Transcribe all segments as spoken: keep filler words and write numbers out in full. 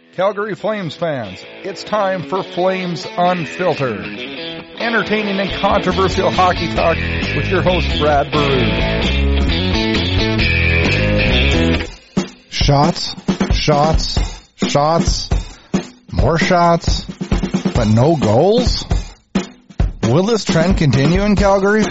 Calgary Flames fans, it's time for Flames Unfiltered. Entertaining and controversial hockey talk with your host, Brad Baruch. Shots, shots, shots, more shots, but no goals? Will this trend continue in Calgary?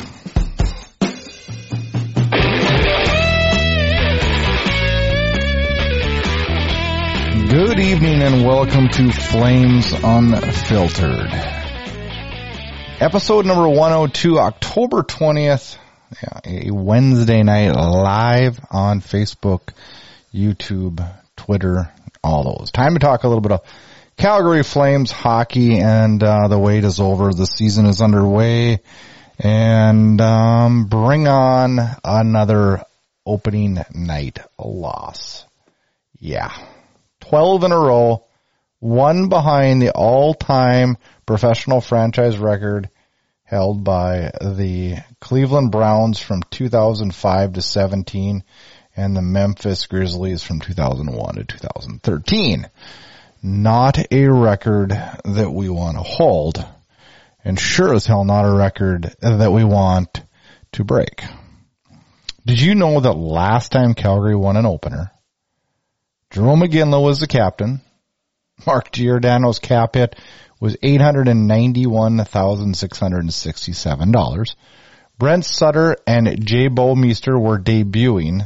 Good evening and welcome to Flames Unfiltered. Episode number one oh two, October twentieth, yeah, a Wednesday night, live on Facebook, YouTube, Twitter, all those. Time to talk a little bit of Calgary Flames hockey, and uh, the wait is over. The season is underway, and um, bring on another opening night loss. Yeah. twelve in a row, one behind the all-time professional franchise record held by the Cleveland Browns from two thousand five to seventeen and the Memphis Grizzlies from two thousand one to two thousand thirteen. Not a record that we want to hold, and sure as hell not a record that we want to break. Did you know that last time Calgary won an opener, Jerome McGinley was the captain. Mark Giordano's cap hit was eight hundred ninety-one thousand six hundred sixty-seven dollars. Brent Sutter and Jay Bouwmeester were debuting.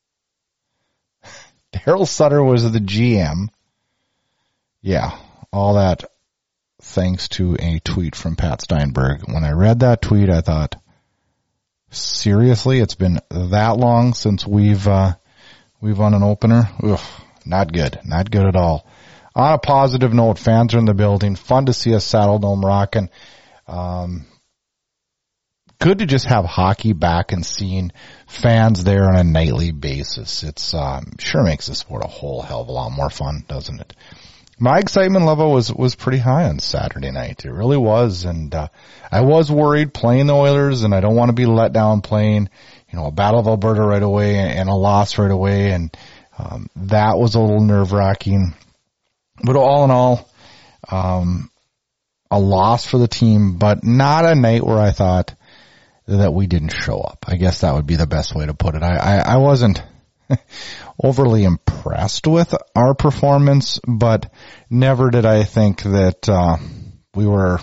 Daryl Sutter was the G M. Yeah, all that thanks to a tweet from Pat Steinberg. When I read that tweet, I thought, seriously, it's been that long since we've uh, we've won an opener? Ugh. Not good. Not good at all. On a positive note, fans are in the building. Fun to see a Saddle Dome rocking. Um, good to just have hockey back and seeing fans there on a nightly basis. It's um, sure makes the sport a whole hell of a lot more fun, doesn't it? My excitement level was was pretty high on Saturday night. It really was, and uh, I was worried playing the Oilers, and I don't want to be let down playing, you know, a Battle of Alberta right away and a loss right away, and Um, that was a little nerve-wracking. But all in all, um, a loss for the team, but not a night where I thought that we didn't show up. I guess that would be the best way to put it. I, I, I wasn't overly impressed with our performance, but never did I think that uh, we were,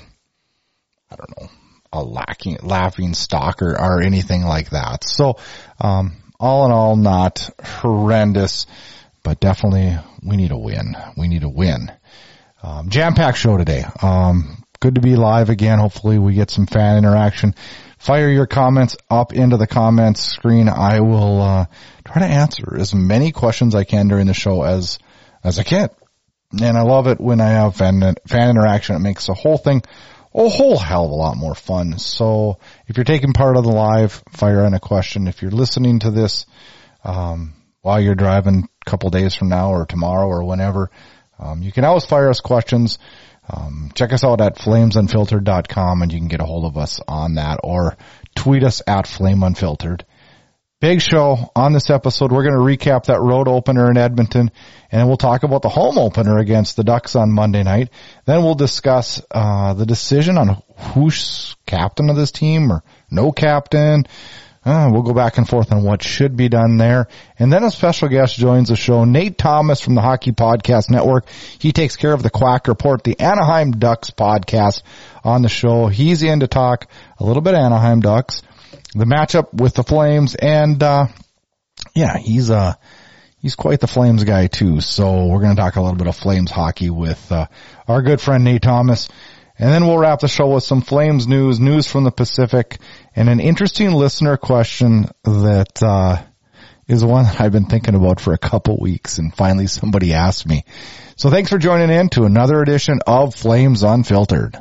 I don't know, a lacking, laughing stock or, or anything like that. So, um, all in all, not horrendous, but definitely we need a win. We need a win. Um, jam-packed show today. Um, good to be live again. Hopefully we get some fan interaction. Fire your comments up into the comments screen. I will uh, try to answer as many questions I can during the show as as I can. And I love it when I have fan, fan interaction. It makes the whole thing a whole hell of a lot more fun. So if you're taking part of the live, fire in a question. If you're listening to this um, while you're driving a couple days from now or tomorrow or whenever, um, you can always fire us questions. Um, check us out at flames unfiltered dot com, and you can get a hold of us on that, or tweet us at flame unfiltered. Big show on this episode. We're going to recap that road opener in Edmonton, and then we'll talk about the home opener against the Ducks on Monday night. Then we'll discuss uh the decision on who's captain of this team or no captain. Uh, we'll go back and forth on what should be done there. And then a special guest joins the show, Nate Thomas from the Hockey Podcast Network. He takes care of the Quack Report, the Anaheim Ducks podcast on the show. He's in to talk a little bit Anaheim Ducks, the matchup with the Flames, and uh yeah, he's uh he's quite the Flames guy too. So we're going to talk a little bit of Flames hockey with uh our good friend Nate Thomas. And then we'll wrap the show with some Flames news, news from the Pacific, and an interesting listener question that uh is one that I've been thinking about for a couple weeks, and finally somebody asked me. So thanks for joining in to another edition of Flames Unfiltered.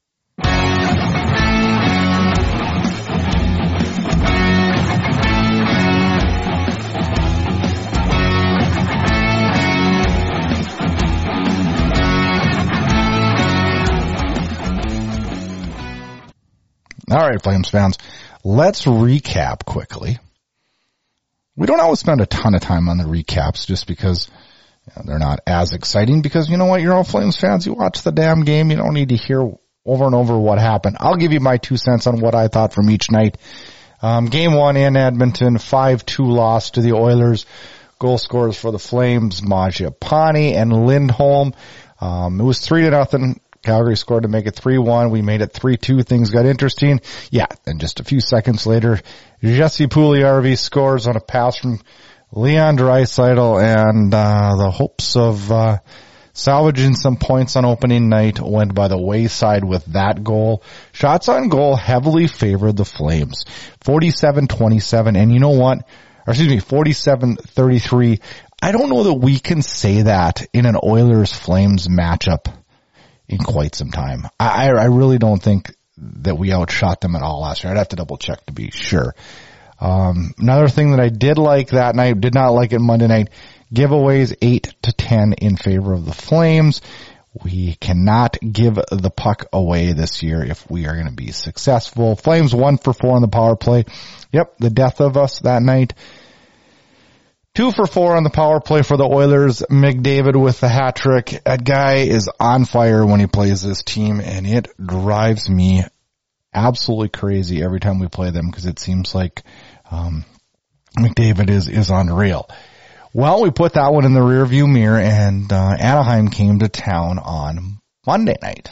All right, Flames fans, let's recap quickly. We don't always spend a ton of time on the recaps just because You know, they're not as exciting because, you know what, you're all Flames fans. You watch the damn game. You don't need to hear over and over what happened. I'll give you my two cents on what I thought from each night. Um, game one in Edmonton, five two loss to the Oilers. Goal scorers for the Flames, Mangiapane and Lindholm. Um, it was three to nothing. Calgary scored to make it three one. We made it three two. Things got interesting. Yeah, and just a few seconds later, Jesse Puljujarvi scores on a pass from Leon Draisaitl, and uh, the hopes of uh, salvaging some points on opening night went by the wayside with that goal. Shots on goal heavily favored the Flames, forty-seven twenty-seven, and you know what? Or excuse me, forty-seven thirty-three. I don't know that we can say that in an Oilers-Flames matchup in quite some time. I, I really don't think that we outshot them at all last year. I'd have to double check to be sure. Um, another thing that I did like that night, did not like it Monday night, giveaways eight to ten in favor of the Flames. We cannot give the puck away this year if we are going to be successful. Flames one for four on the power play. Yep, the death of us that night. Two for four on the power play for the Oilers. McDavid with the hat trick. That guy is on fire when he plays this team, and it drives me absolutely crazy every time we play them because it seems like um, McDavid is, is unreal. Well, we put that one in the rearview mirror, and uh, Anaheim came to town on Monday night.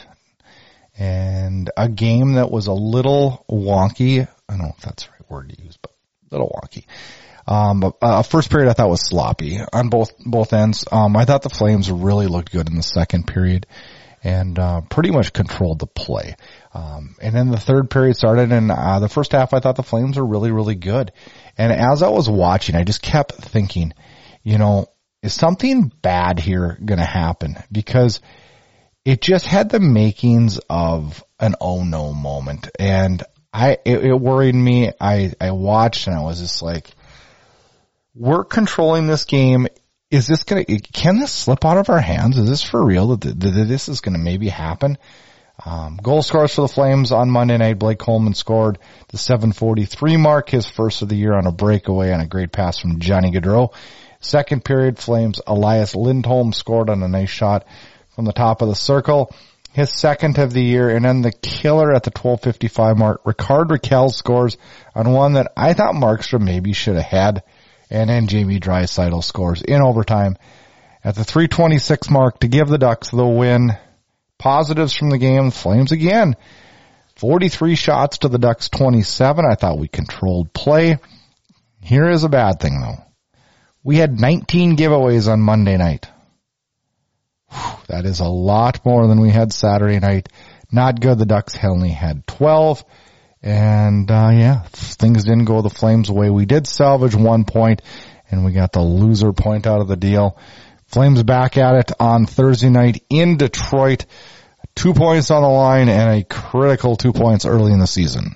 And a game that was a little wonky. I don't know if that's the right word to use, but a little wonky. Um, but, uh, first period I thought was sloppy on both, both ends. Um, I thought the Flames really looked good in the second period and, uh, pretty much controlled the play. Um, and then the third period started, and, uh, the first half I thought the Flames were really, really good. And as I was watching, I just kept thinking, you know, is something bad here gonna happen? Because it just had the makings of an oh no moment. And I, it, it worried me. I, I watched and I was just like, we're controlling this game. Is this going to, can this slip out of our hands? Is this for real that, that, that this is going to maybe happen? Um, goal scorers for the Flames on Monday night. Blake Coleman scored the seven forty-three mark, his first of the year on a breakaway and a great pass from Johnny Gaudreau. Second period, Flames Elias Lindholm scored on a nice shot from the top of the circle, his second of the year. And then the killer at the twelve fifty-five mark, Rickard Rakell scores on one that I thought Markstrom maybe should have had. And then Jamie Draisaitl scores in overtime at the three twenty-six mark to give the Ducks the win. Positives from the game, Flames again. forty-three shots to the Ducks twenty-seven. I thought we controlled play. Here is a bad thing though. We had nineteen giveaways on Monday night. Whew, that is a lot more than we had Saturday night. Not good. The Ducks only had twelve. And, uh, yeah, things didn't go the Flames' way. We did salvage one point, and we got the loser point out of the deal. Flames back at it on Thursday night in Detroit. Two points on the line and a critical two points early in the season.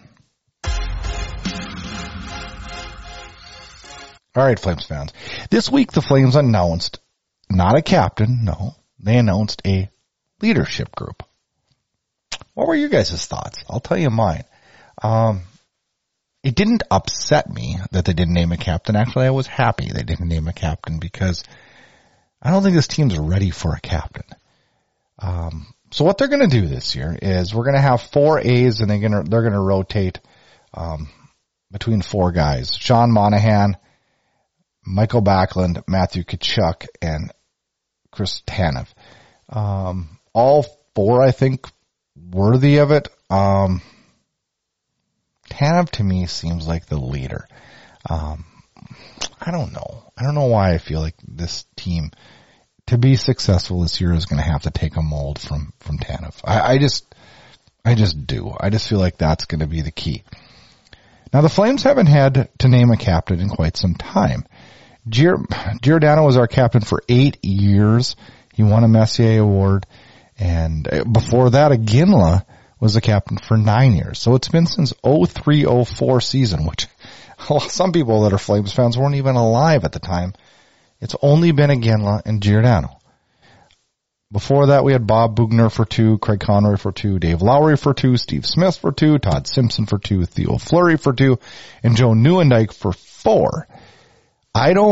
All right, Flames fans. This week, the Flames announced not a captain, no. They announced a leadership group. What were your guys' thoughts? I'll tell you mine. Um, it didn't upset me that they didn't name a captain. Actually, I was happy they didn't name a captain because I don't think this team's ready for a captain. Um, so what they're going to do this year is we're going to have four A's and they're going to, they're going to rotate, um, between four guys. Sean Monahan, Michael Backlund, Matthew Tkachuk, and Chris Tanev. Um, all four, I think, worthy of it. Um, Tanev to me seems like the leader. Um, I don't know. I don't know why I feel like this team, to be successful this year, is going to have to take a mold from, from Tanev. I, I just, I just do. I just feel like that's going to be the key. Now the Flames haven't had to name a captain in quite some time. Gir- Giordano was our captain for eight years. He won a Messier Award. And before that, Iginla was the captain for nine years. So it's been since oh three oh four season, which some people that are Flames fans weren't even alive at the time. It's only been Iginla and Giordano. Before that, we had Bob Bugner for two, Craig Conroy for two, Dave Lowry for two, Steve Smith for two, Todd Simpson for two, Theo Fleury for two, and Joe Nieuwendyk for four. I don't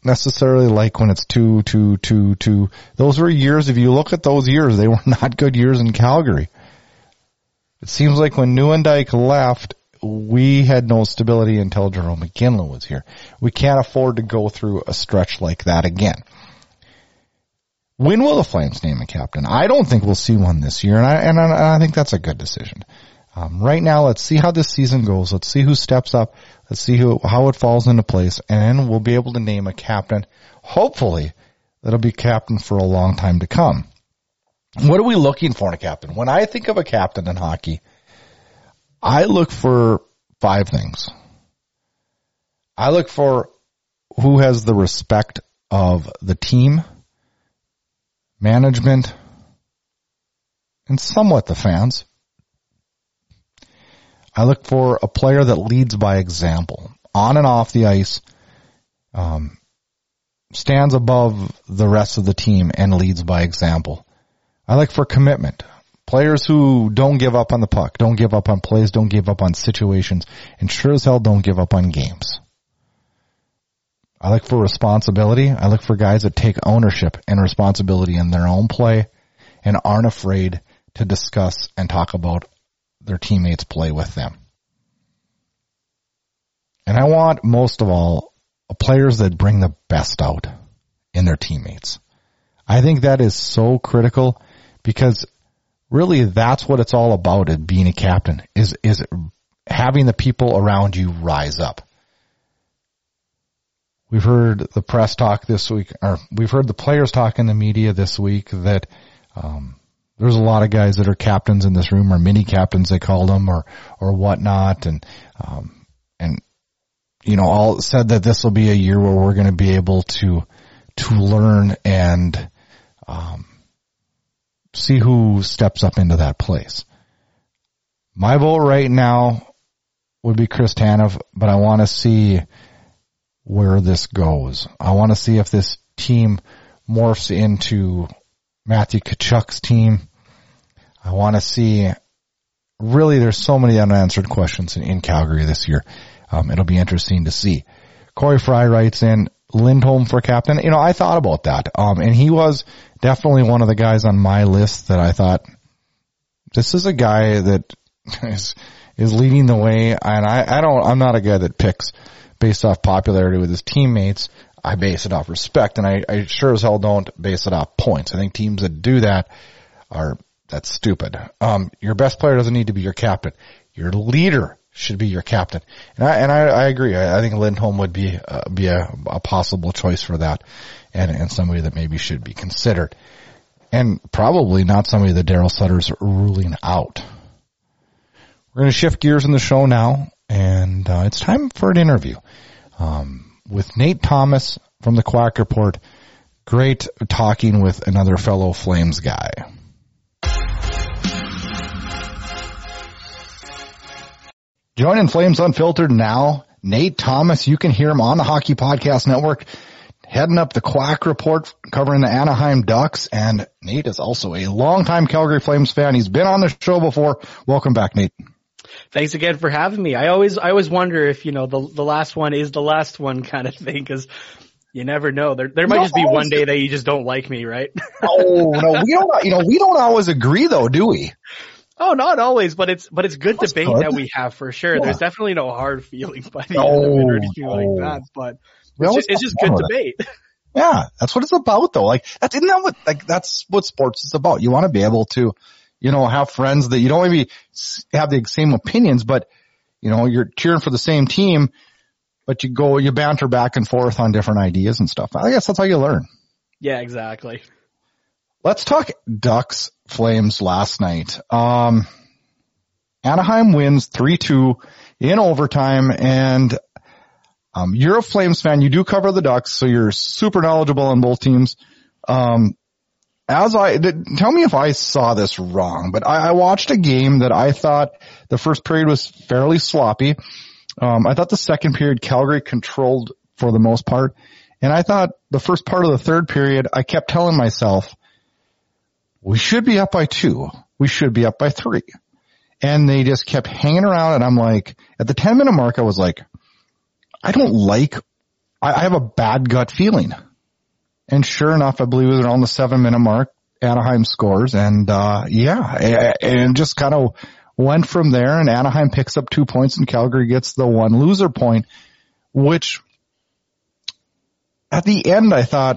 necessarily like when it's two, two, two, two. Those were years, if you look at those years, they were not good years in Calgary. It seems like when Nieuwendyk left, we had no stability until Jerome McGinley was here. We can't afford to go through a stretch like that again. When will the Flames name a captain? I don't think we'll see one this year, and I and I, I think that's a good decision. Um, right now, let's see how this season goes. Let's see who steps up. Let's see who how it falls into place, and then we'll be able to name a captain. Hopefully, that'll be captain for a long time to come. What are we looking for in a captain? When I think of a captain in hockey, I look for five things. I look for who has the respect of the team, management, and somewhat the fans. I look for a player that leads by example, on and off the ice, um, stands above the rest of the team and leads by example. I look for commitment. Players who don't give up on the puck, don't give up on plays, don't give up on situations, and sure as hell don't give up on games. I look for responsibility. I look for guys that take ownership and responsibility in their own play and aren't afraid to discuss and talk about their teammates' play with them. And I want, most of all, players that bring the best out in their teammates. I think that is so critical because really that's what it's all about at being a captain, is, is having the people around you rise up. We've heard the press talk this week, or we've heard the players talk in the media this week that, um, there's a lot of guys that are captains in this room, or mini captains they called them, or, or whatnot. And, um, and, you know, all said that this will be a year where we're going to be able to, to learn and, um, see who steps up into that place. My vote right now would be Chris Tanev, but I want to see where this goes. I want to see if this team morphs into Matthew Tkachuk's team. I want to see, really there's so many unanswered questions in, in Calgary this year. Um, it'll be interesting to see. Corey Fry writes in, Lindholm for captain. You know, I thought about that. Um, and he was definitely one of the guys on my list that I thought, this is a guy that is, is leading the way. And I, I don't, I'm not a guy that picks based off popularity with his teammates. I base it off respect, and I, I sure as hell don't base it off points. I think teams that do that are, that's stupid. Um, your best player doesn't need to be your captain. Your leader should be your captain. And I, and I, I agree. I, I think Lindholm would be, uh, be a, a possible choice for that, and, and somebody that maybe should be considered. And probably not somebody that Daryl Sutter's ruling out. We're going to shift gears in the show now, and, uh, it's time for an interview. Um, with Nate Thomas from the Quack Report. Great talking with another fellow Flames guy. Joining Flames Unfiltered now, Nate Thomas. You can hear him on the Hockey Podcast Network, heading up the Quack Report, covering the Anaheim Ducks. And Nate is also a longtime Calgary Flames fan. He's been on the show before. Welcome back, Nate. Thanks again for having me. I always, I always wonder if, you know, the, the last one is the last one kind of thing, because you never know. There, there might no, just be one day that you just don't like me, right? Oh, no, we don't, you know, we don't always agree though, do we? Oh, not always, but it's, but it's good That's debate good. that we have for sure. Yeah. There's definitely no hard feelings by the end of it or anything oh. like that, but it's just, it's just good debate. It. Yeah, that's what it's about though. Like, that's, isn't that what, like, that's what sports is about. You want to be able to, you know, have friends that you don't maybe have the same opinions, but, you know, you're cheering for the same team, but you go, you banter back and forth on different ideas and stuff. I guess that's how you learn. Yeah, exactly. Let's talk Ducks Flames last night. Um, Anaheim wins three two in overtime, and um, you're a Flames fan. You do cover the Ducks, so you're super knowledgeable on both teams. Um, As I, tell me if I saw this wrong, but I, I watched a game that I thought the first period was fairly sloppy. Um, I thought the second period Calgary controlled for the most part. And I thought the first part of the third period, I kept telling myself, we should be up by two. We should be up by three. And they just kept hanging around. And I'm like, at the ten minute mark, I was like, I don't like I, I have a bad gut feeling. And sure enough, I believe it was around the seven minute mark, Anaheim scores, and uh yeah, and just kind of went from there, and Anaheim picks up two points and Calgary gets the one loser point, which at the end I thought,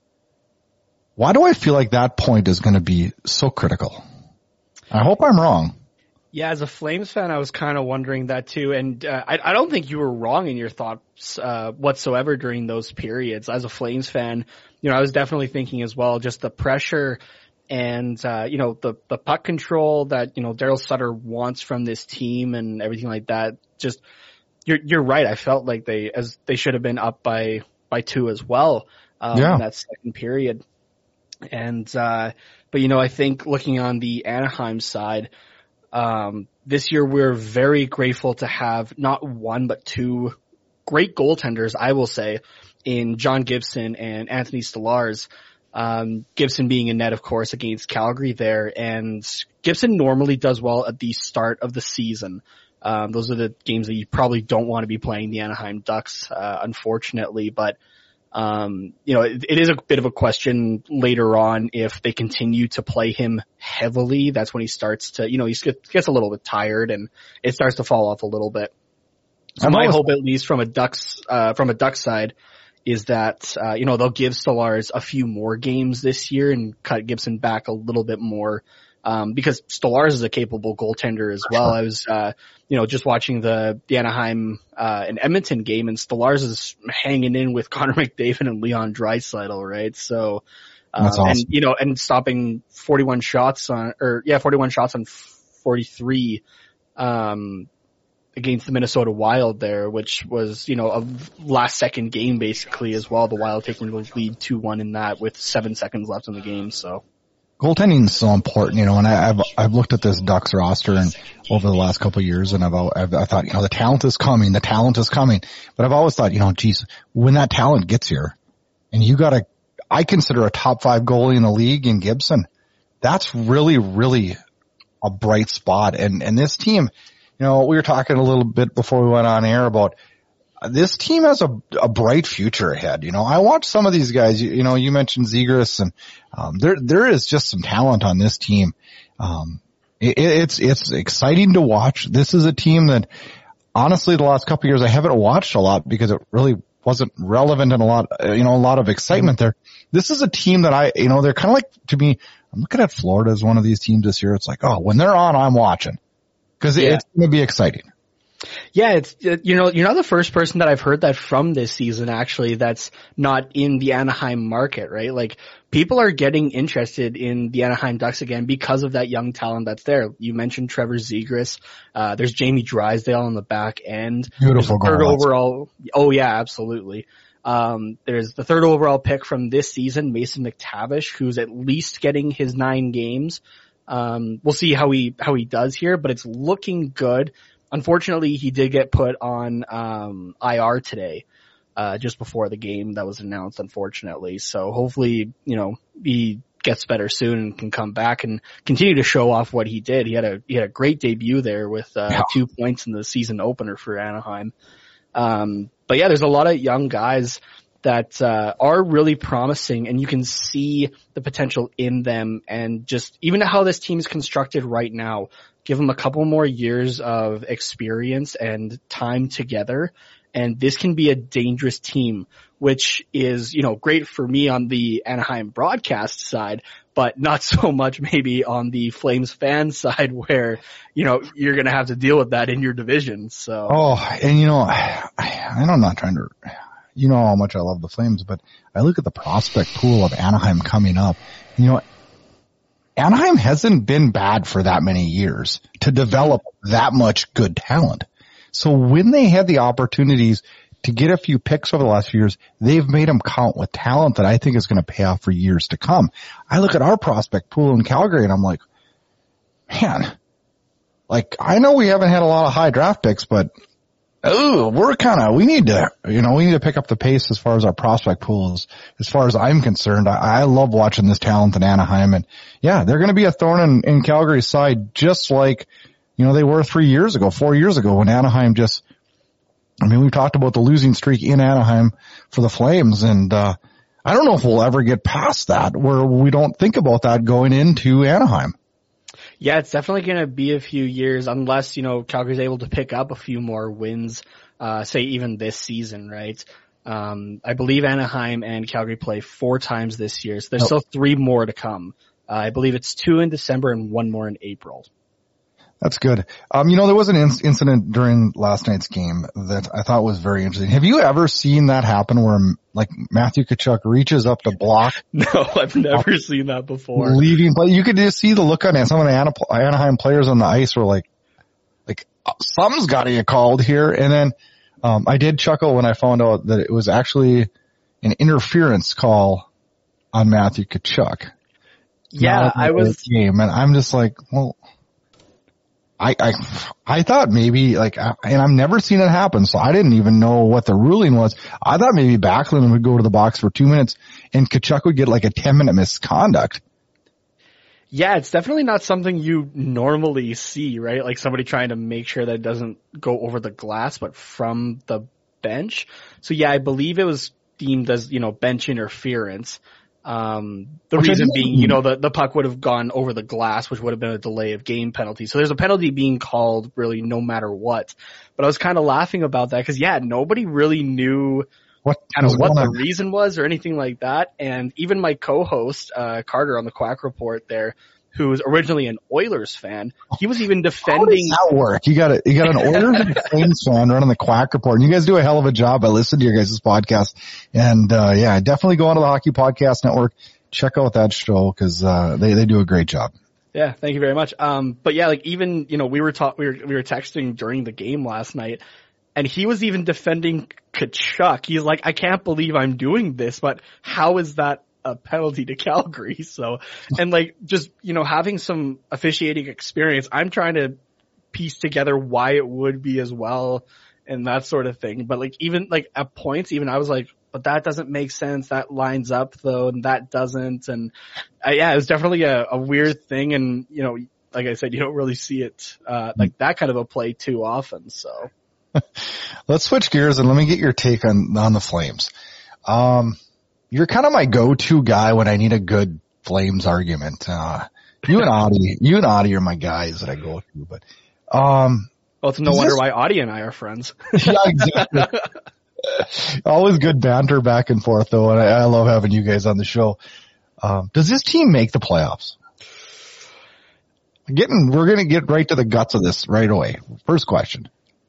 why do I feel like that point is going to be so critical? I hope I'm wrong. Yeah, as a Flames fan, I was kind of wondering that too, and uh, I, I don't think you were wrong in your thoughts uh, whatsoever during those periods. As a Flames fan, you know, I was definitely thinking as well, just the pressure and uh, you know the the puck control that you know Daryl Sutter wants from this team and everything like that. Just you're you're right. I felt like they as they should have been up by by two as well um, yeah. in that second period, and uh, but you know I think looking on the Anaheim side. Um, this year we're very grateful to have not one, but two great goaltenders, I will say, in John Gibson and Anthony Stolarz. Um, Gibson being in net, of course, against Calgary there, and Gibson normally does well at the start of the season. Um, those are the games that you probably don't want to be playing the Anaheim Ducks, uh, unfortunately, but Um, you know, it, it is a bit of a question later on if they continue to play him heavily. That's when he starts to, you know, he gets a little bit tired and it starts to fall off a little bit. So my hope, at least from a Ducks, uh, from a Ducks side, is that, uh, you know, they'll give Stolarz a few more games this year and cut Gibson back a little bit more. Um, because Stolarz is a capable goaltender as well. I was, uh, you know, just watching the, the Anaheim, uh, and Edmonton game, and Stolarz is hanging in with Connor McDavid and Leon Draisaitl, right? So, um, That's awesome. and, you know, and stopping forty-one shots on, or yeah, forty-one shots on forty-three, um, against the Minnesota Wild there, which was, you know, a last second game basically as well. The Wild taking the lead two one in that with seven seconds left in the game, so. Goaltending is so important, you know, and I, I've, I've looked at this Ducks roster and over the last couple of years, and I've, I've, I thought, you know, the talent is coming, the talent is coming, but I've always thought, you know, geez, when that talent gets here and you got a, I consider a top five goalie in the league in Gibson, that's really, really a bright spot. And, and this team, you know, we were talking a little bit before we went on air about this team has a, a bright future ahead. You know, I watched some of these guys, you, you know, you mentioned Zegras, and, um, there, there is just some talent on this team. Um, it, it's, it's exciting to watch. This is a team that honestly the last couple of years I haven't watched a lot because it really wasn't relevant and a lot, you know, a lot of excitement there. This is a team that I, you know, they're kind of like, to me, I'm looking at Florida as one of these teams this year. It's like, oh, when they're on, I'm watching because yeah. it's going to be exciting. Yeah, it's, you know, you're not the first person that I've heard that from this season, actually, that's not in the Anaheim market, right? Like, people are getting interested in the Anaheim Ducks again because of that young talent that's there. You mentioned Trevor Zegras. Uh, there's Jamie Drysdale on the back end. Beautiful goal. Third overall. Oh yeah, absolutely. Um, there's the third overall pick from this season, Mason McTavish, who's at least getting his nine games. Um, we'll see how he, how he does here, but it's looking good. Unfortunately, he did get put on um I R today, uh just before the game that was announced, unfortunately. So hopefully, you know, he gets better soon and can come back and continue to show off what he did. He had a he had a great debut there with uh yeah. two points in the season opener for Anaheim. Um but yeah, there's a lot of young guys that uh are really promising, and you can see the potential in them, and just even how this team is constructed right now. Give them a couple more years of experience and time together, and this can be a dangerous team, which is, you know, great for me on the Anaheim broadcast side, but not so much maybe on the Flames fan side where, you know, you're going to have to deal with that in your division. So. Oh, and you know, I, I'm not trying to, you know how much I love the Flames, but I look at the prospect pool of Anaheim coming up, you know, Anaheim hasn't been bad for that many years to develop that much good talent. So when they had the opportunities to get a few picks over the last few years, they've made them count with talent that I think is going to pay off for years to come. I look at our prospect pool in Calgary and I'm like, man, like I know we haven't had a lot of high draft picks, but oh, we're kind of, we need to, you know, we need to pick up the pace as far as our prospect pool is, as far as I'm concerned. I, I love watching this talent in Anaheim, and yeah, they're going to be a thorn in, in Calgary's side, just like, you know, they were three years ago, four years ago when Anaheim just, I mean, we've talked about the losing streak in Anaheim for the Flames, and uh I don't know if we'll ever get past that where we don't think about that going into Anaheim. Yeah, it's definitely going to be a few years unless, you know, Calgary's able to pick up a few more wins, uh, say even this season, right? Um, I believe Anaheim and Calgary play four times this year, so there's oh. still three more to come. Uh, I believe it's two in December and one more in April. That's good. Um, you know, there was an in- incident during last night's game that I thought was very interesting. Have you ever seen that happen where, like, Matthew Tkachuk reaches up to block? No, I've never seen that before. Leaving play. You could just see the look on it. Some of the Anaheim players on the ice were like, like, something's got to get called here. And then, um, I did chuckle when I found out that it was actually an interference call on Matthew Tkachuk. Yeah, I was. Game. And I'm just like, well, I, I, I thought maybe like, and I've never seen it happen, so I didn't even know what the ruling was. I thought maybe Backlund would go to the box for two minutes and Tkachuk would get like a ten minute misconduct. Yeah, it's definitely not something you normally see, right? Like somebody trying to make sure that it doesn't go over the glass, but from the bench. So yeah, I believe it was deemed as, you know, bench interference. Um, the which reason being, you know, the, the puck would have gone over the glass, which would have been a delay of game penalty. So there's a penalty being called really no matter what. But I was kind of laughing about that because, yeah, nobody really knew what kind of what the on? reason was or anything like that. And even my co-host, uh, Carter on the Quack Report there, who was originally an Oilers fan, he was even defending. How does that work? You got a, you got an Oilers and Flames fan running the Quack Report. And you guys do a hell of a job. I listen to your guys' podcast. And, uh, yeah, definitely go onto the Hockey Podcast Network. Check out that show because, uh, they, they do a great job. Yeah, thank you very much. Um, but yeah, like even, you know, we were talk, we were, we were texting during the game last night and he was even defending Tkachuk. He's like, I can't believe I'm doing this, but how is that a penalty to Calgary? So, and like, just, you know, having some officiating experience, I'm trying to piece together why it would be as well and that sort of thing. But like, even like at points, even I was like, but that doesn't make sense. That lines up though, and that doesn't. And uh, yeah, it was definitely a, a weird thing. And, you know, like I said, you don't really see it, uh, like that kind of a play too often. So let's switch gears and let me get your take on, on the Flames. Um, You're kind of my go-to guy when I need a good Flames argument. Uh, you and Audie, you and Audie are my guys that I go to, but, um. Well, it's no wonder this... why Audie and I are friends. Yeah, exactly. Always good banter back and forth though, and I, I love having you guys on the show. Um, does this team make the playoffs? Getting, we're gonna get right to the guts of this right away. First question.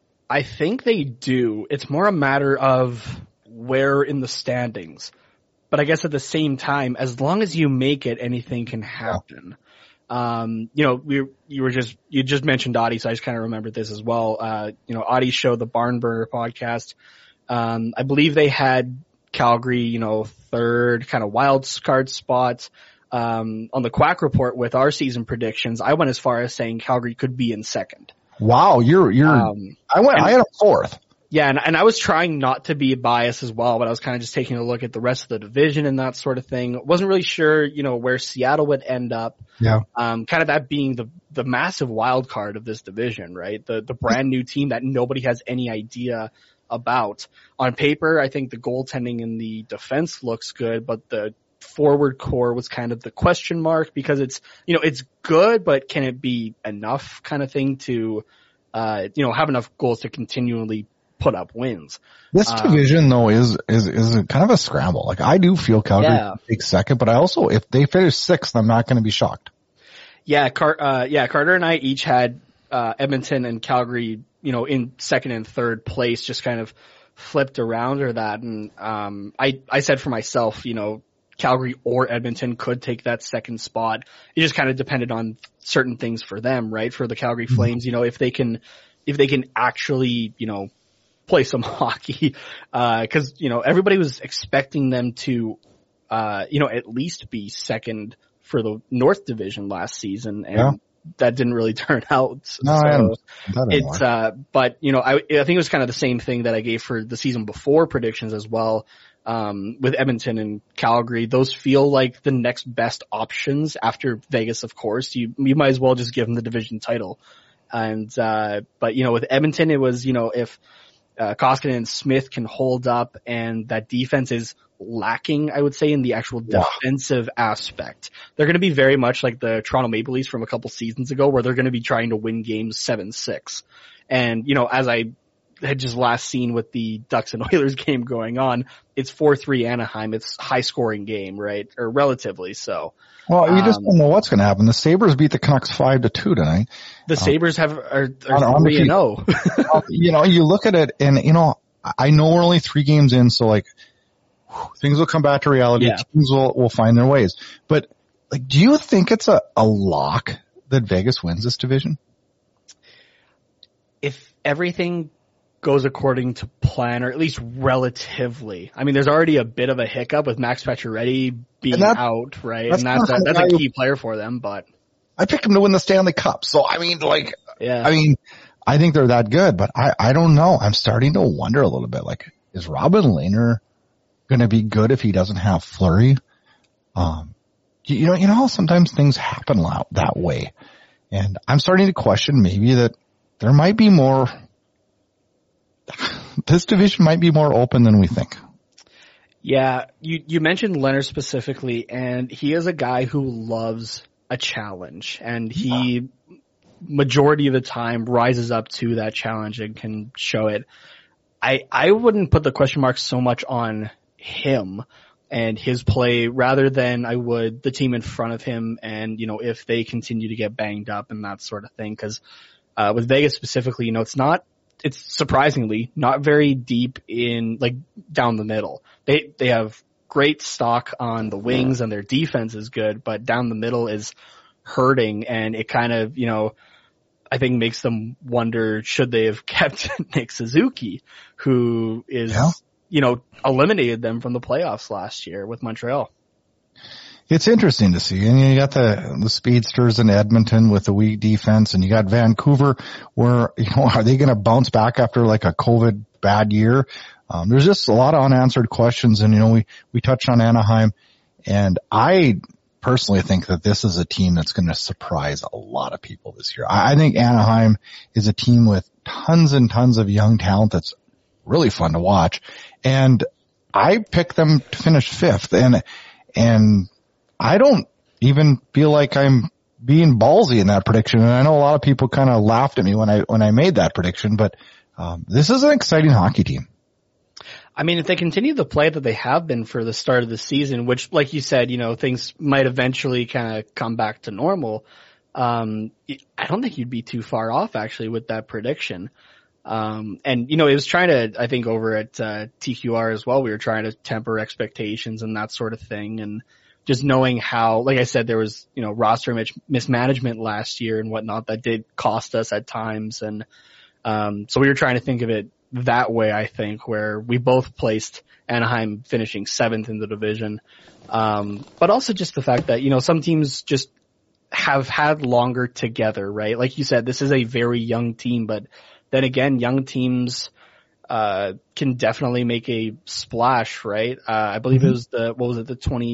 I think they do. It's more a matter of where in the standings. But I guess at the same time, as long as you make it, anything can happen. Yeah. Um, you know, we, you were just, you just mentioned Audie, so I just kind of remembered this as well. Uh, you know, Audie's show, the Barn Burner podcast. Um, I believe they had Calgary, you know, third kind of wild card spot. Um, on the Quack Report with our season predictions, I went as far as saying Calgary could be in second. Wow. You're, you're, um, I went, and, I had a fourth. Yeah, and, and I was trying not to be biased as well, but I was kind of just taking a look at the rest of the division and that sort of thing. Wasn't really sure, you know, where Seattle would end up. Yeah. Um, kind of that being the, the massive wild card of this division, right? The, the brand new team that nobody has any idea about. On paper, I think the goaltending and the defense looks good, but the forward core was kind of the question mark because it's, you know, it's good, but can it be enough kind of thing to, uh, you know, have enough goals to continually put up wins. This um, division though is, is, is a kind of a scramble. Like I do feel Calgary yeah. takes second, but I also, if they finish sixth, I'm not going to be shocked. Yeah. Car- uh, yeah. Carter and I each had, uh, Edmonton and Calgary, you know, in second and third place, just kind of flipped around or that. And, um, I, I said for myself, you know, Calgary or Edmonton could take that second spot. It just kind of depended on certain things for them, right? For the Calgary Flames, you know, if they can, if they can actually, you know, play some hockey, uh, cause, you know, everybody was expecting them to, uh, you know, at least be second for the North Division last season. And yeah. that didn't really turn out. No, so I don't, I it's, uh, but you know, I, I think it was kind of the same thing that I gave for the season before predictions as well. Um, with Edmonton and Calgary, those feel like the next best options after Vegas, of course. You, you might as well just give them the division title. And, uh, but you know, with Edmonton, it was, you know, if, uh, Koskinen and Smith can hold up, and that defense is lacking, I would say, in the actual Yeah. defensive aspect. They're going to be very much like the Toronto Maple Leafs from a couple seasons ago, where they're going to be trying to win games seven six. And, you know, as I had just last seen with the Ducks and Oilers game going on, it's four three Anaheim. It's high scoring game, right? Or relatively so. Well, you just Um, don't know what's going to happen. The Sabres beat the Canucks five to two tonight. The Sabres have, are, on- are on three the and oh. You know, you look at it and, you know, I know we're only three games in, so like, things will come back to reality. Yeah. Teams will, will find their ways. But like, do you think it's a, a lock that Vegas wins this division? If everything goes according to plan, or at least relatively, I mean, there's already a bit of a hiccup with Max Pacioretty being that- out, right? that's And that's a, not that's how a you- key player for them, but I picked them to win the Stanley Cup. So I mean, like, yeah. I mean, I think they're that good, but I, I don't know. I'm starting to wonder a little bit, like, is Robin Lehner going to be good if he doesn't have Fleury? Um, you, you know, you know how sometimes things happen lo- that way. And I'm starting to question maybe that there might be more, this division might be more open than we think. Yeah, you, you mentioned Leonard specifically, and he is a guy who loves a challenge, and he majority of the time rises up to that challenge and can show it. I, I wouldn't put the question mark so much on him and his play rather than I would the team in front of him, and, you know, if they continue to get banged up and that sort of thing. Cause, uh, with Vegas specifically, you know, it's not, it's surprisingly not very deep in, like, down the middle. They, they have great stock on the wings and their defense is good, but down the middle is hurting, and it kind of, you know, I think makes them wonder, should they have kept Nick Suzuki, who is, Yeah. you know, eliminated them from the playoffs last year with Montreal. It's interesting to see. And you got the, the speedsters in Edmonton with the weak defense, and you got Vancouver where, you know, are they going to bounce back after like a COVID bad year? Um, there's just a lot of unanswered questions. And, you know, we, we touched on Anaheim, and I personally think that this is a team that's going to surprise a lot of people this year. I, I think Anaheim is a team with tons and tons of young talent that's really fun to watch. And I picked them to finish fifth, and, and I don't even feel like I'm being ballsy in that prediction. And I know a lot of people kind of laughed at me when I, when I made that prediction, but, um, this is an exciting hockey team. I mean, if they continue the play that they have been for the start of the season, which, like you said, you know, things might eventually kind of come back to normal. Um, I don't think you'd be too far off actually with that prediction. Um, and you know, it was trying to, I think over at, uh, T Q R as well, we were trying to temper expectations and that sort of thing. And just knowing how, like I said, there was, you know, roster mis- mismanagement last year and whatnot that did cost us at times. And, um, so we were trying to think of it that way, I think, where we both placed Anaheim finishing seventh in the division. Um, but also just the fact that, you know, some teams just have had longer together, right? Like you said, this is a very young team, but then again, young teams, uh, can definitely make a splash, right? Uh, I believe mm-hmm. it was the, what was it, the twenty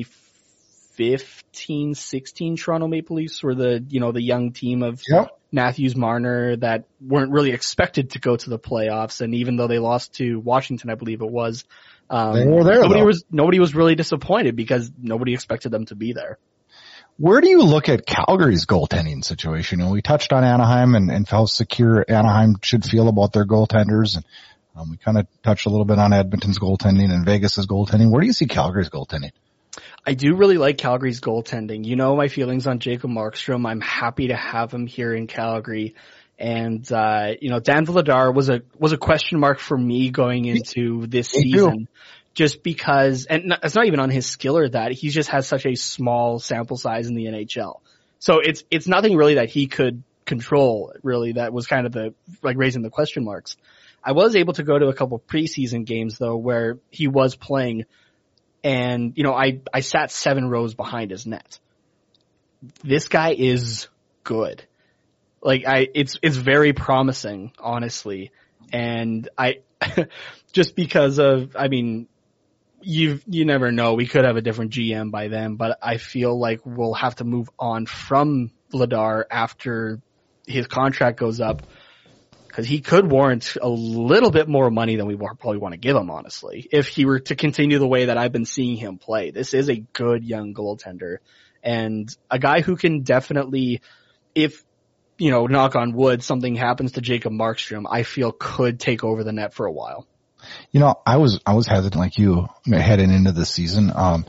fifteen sixteen Toronto Maple Leafs were the, you know, the young team of Yep. Matthews, Marner that weren't really expected to go to the playoffs. And even though they lost to Washington, I believe it was, um, They were there, nobody though. was, nobody was really disappointed because nobody expected them to be there. Where do you look at Calgary's goaltending situation? You know, we touched on Anaheim and, and how secure Anaheim should feel about their goaltenders. And um, we kind of touched a little bit on Edmonton's goaltending and Vegas's goaltending. Where do you see Calgary's goaltending? I do really like Calgary's goaltending. You know my feelings on Jacob Markstrom. I'm happy to have him here in Calgary. And, uh, you know, Dan Vladar was a, was a question mark for me going into this Me too. season. Just because, and not, it's not even on his skill or that, he just has such a small sample size in the N H L. So it's, it's nothing really that he could control, really, that was kind of the, like raising the question marks. I was able to go to a couple preseason games though, where he was playing, and, you know, I, I sat seven rows behind his net. This guy is good. Like I, it's, it's very promising, honestly. And I, just because of, I mean, you you never know. We could have a different G M by then, but I feel like we'll have to move on from Vladar after his contract goes up. because he could warrant a little bit more money than we probably want to give him, honestly, if he were to continue the way that I've been seeing him play. This is a good young goaltender and a guy who can definitely, if, you know, knock on wood, something happens to Jacob Markstrom, I feel could take over the net for a while. You know, I was, I was hesitant like you heading into this season. Um,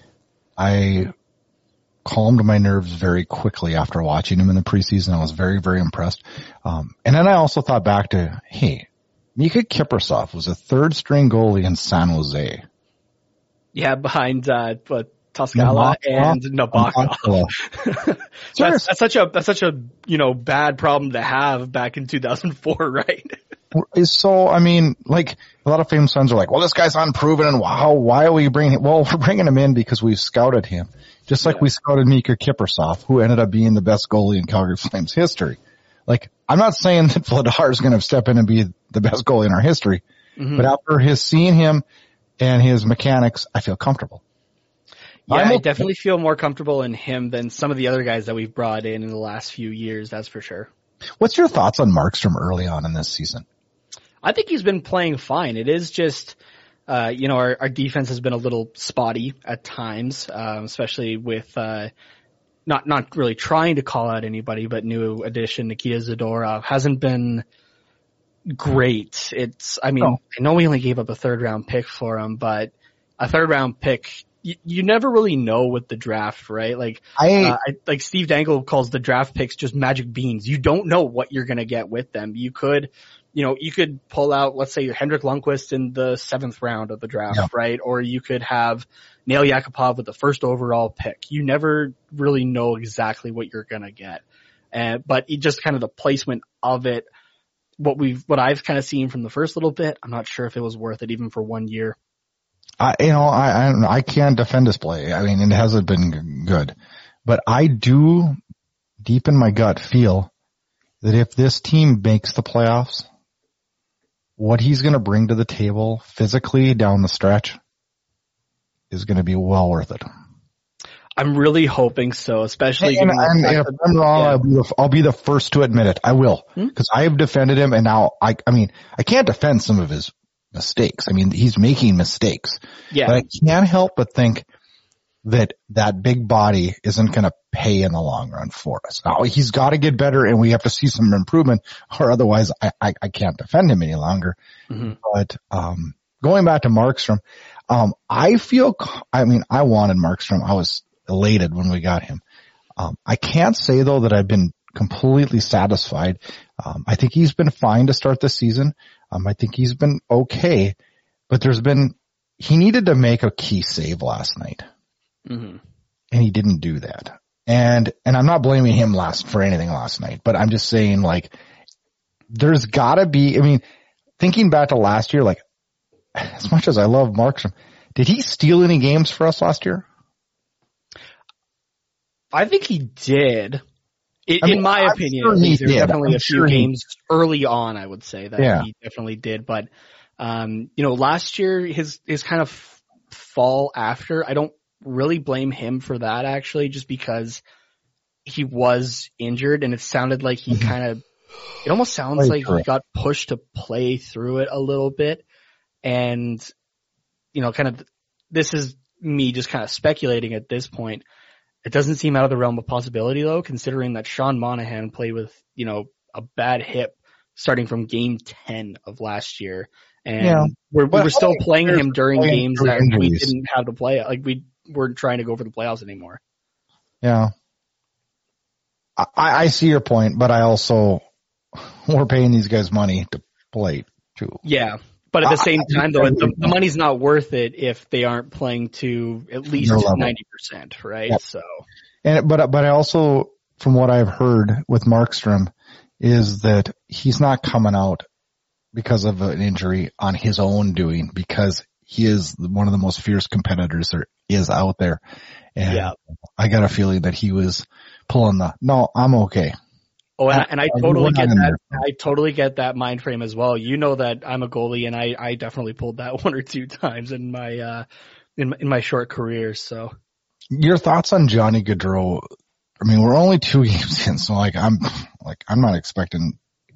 I calmed my nerves very quickly after watching him in the preseason. I was very, very impressed. Um, and then I also thought back to, hey, Mika Kiprusoff was a third string goalie in San Jose. Yeah, behind, uh, but Toscala and Nabokov. that's, that's such a, that's such a, you know, bad problem to have back in two thousand four, right? So, I mean, like, a lot of famous fans are like, well, this guy's unproven and wow, why are we bringing him? Well, we're bringing him in because we've scouted him. Just like yeah. we scouted Mika Kiprusoff, who ended up being the best goalie in Calgary Flames history. Like, I'm not saying that Vladar is going to step in and be the best goalie in our history, mm-hmm. but after his seeing him and his mechanics, I feel comfortable. Yeah, I'm I definitely feel more comfortable in him than some of the other guys that we've brought in in the last few years, that's for sure. What's your thoughts on Markstrom early on in this season? I think he's been playing fine. It is just, uh, you know, our, our defense has been a little spotty at times, um, especially with, uh, not, not really trying to call out anybody, but new addition, Nikita Zadorov hasn't been great. It's, I mean, oh. I know we only gave up a third round pick for him, but a third round pick, you, you never really know with the draft, right? Like, I, uh, I, like Steve Dangle calls the draft picks just magic beans. You don't know what you're going to get with them. You could, you know, you could pull out, let's say, Henrik Lundqvist in the seventh round of the draft, yeah. right? Or you could have Nail Yakupov with the first overall pick. You never really know exactly what you're going to get. Uh, but it just kind of the placement of it, what we've, what I've kind of seen from the first little bit, I'm not sure if it was worth it even for one year. I, you know, I, I don't know. I can't defend his play. I mean, it hasn't been good, but I do deep in my gut feel that if this team makes the playoffs, what he's going to bring to the table physically down the stretch is going to be well worth it. I'm really hoping so, especially. And, and, and if I'm wrong, yeah. I'll, be the, I'll be the first to admit it. I will, because hmm? I have defended him, and now I. I mean, I can't defend some of his mistakes. I mean, he's making mistakes. Yeah. But I can't help but think that that big body isn't going to pay in the long run for us. Now, he's got to get better, and we have to see some improvement, or otherwise I, I, I can't defend him any longer. Mm-hmm. But um going back to Markstrom, um I feel, I mean, I wanted Markstrom. I was elated when we got him. Um I can't say, though, that I've been completely satisfied. Um I think he's been fine to start this season. Um I think he's been okay, but there's been, he needed to make a key save last night. Mm-hmm. And he didn't do that. And, and I'm not blaming him last for anything last night, but I'm just saying, like, there's gotta be, I mean, thinking back to last year, like, as much as I love Markstrom, did he steal any games for us last year? I think he did. It, I mean, in my I'm opinion, sure there's did. definitely I'm a few sure games he... early on, I would say, that yeah. he definitely did. But, um, you know, last year, his, his kind of fall after, I don't really blame him for that, actually, just because he was injured, and it sounded like he kind of, it almost sounds like he got pushed to play through it a little bit. And, you know, kind of, this is me just kind of speculating at this point. It doesn't seem out of the realm of possibility, though, considering that Sean Monahan played with, you know, a bad hip starting from game ten of last year. And yeah. we're, we were still playing him during games that we didn't have to play. Like, we weren't trying to go for the playoffs anymore. Yeah. I, I see your point, but I also, we're paying these guys money to play, too. Yeah. But at the same time, though, the, the money's not worth it if they aren't playing to at least ninety percent, right? Yep. So, and but but I also, from what I've heard with Markstrom, is that he's not coming out because of an injury on his own doing, because he is one of the most fierce competitors there is out there. And yeah. I got a feeling that he was pulling the, no, I'm okay. Oh, and I, and I totally get that. I totally get that mind frame as well. You know that I'm a goalie, and I, I definitely pulled that one or two times in my uh in my, in my short career. So, your thoughts on Johnny Gaudreau? I mean, we're only two games in, so like I'm like I'm not expecting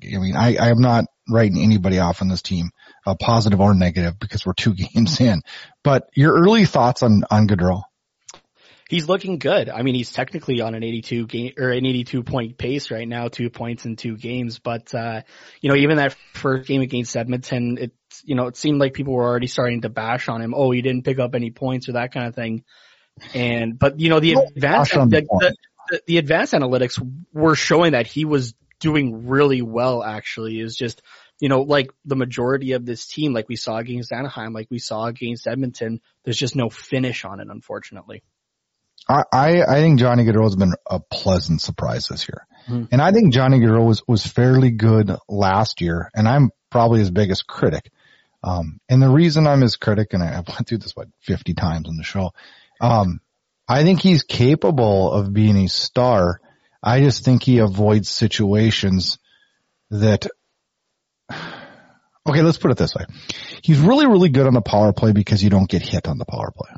I mean, I, I am not writing anybody off on this team, uh, positive or negative, because we're two games in. But your early thoughts on, on Gaudreau? He's looking good. I mean, he's technically on an eighty-two game or an eighty-two point pace right now, two points in two games. But, uh, you know, even that first game against Edmonton, it, you know, it seemed like people were already starting to bash on him. Oh, he didn't pick up any points or that kind of thing. And, but, you know, the advanced, the, the, the, the advanced analytics were showing that he was doing really well, actually. It was just, you know, like the majority of this team, like we saw against Anaheim, like we saw against Edmonton, there's just no finish on it, unfortunately. I, I, I think Johnny Gaudreau has been a pleasant surprise this year. Mm-hmm. And I think Johnny Gaudreau was, was fairly good last year, and I'm probably his biggest critic. Um, and the reason I'm his critic, and I, I went through this, what, fifty times on the show, um, I think he's capable of being a star. I just think he avoids situations that, okay, let's put it this way. He's really, really good on the power play because you don't get hit on the power play.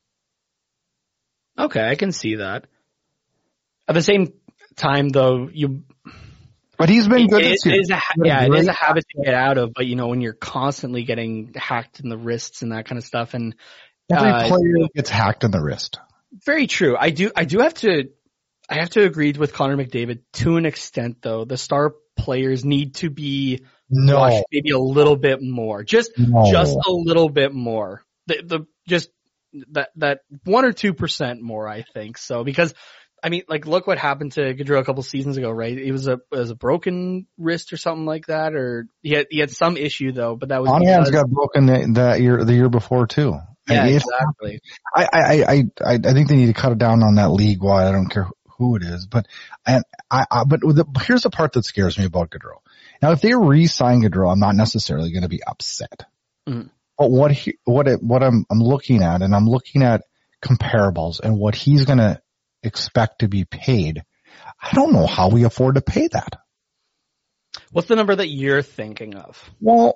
Okay, I can see that. At the same time, though, you. But he's been good it, this year. It is a, yeah, it is a habit to get out of. But you know, when you're constantly getting hacked in the wrists and that kind of stuff, and every uh, player gets hacked in the wrist. Very true. I do. I do have to. I have to agree with Connor McDavid to an extent, though. The star players need to be no. watched maybe a little bit more, just no. just a little bit more. The the just. That, that one or two percent more, I think. So, because, I mean, like, look what happened to Gaudreau a couple seasons ago, right? It was a, it was a broken wrist or something like that, or he had, he had some issue though, but that was Monahan's got broken the, that year, the year before too. Yeah, I mean, exactly. I, I, I, I, I think they need to cut it down on that league wide. I don't care who it is, but, and I, I but the, here's the part that scares me about Gaudreau. Now, if they re-sign Gaudreau, I'm not necessarily going to be upset. Mm-hmm. But what he, what it, what I'm, I'm looking at, and I'm looking at comparables and what he's going to expect to be paid. I don't know how we afford to pay that. What's the number that you're thinking of? Well,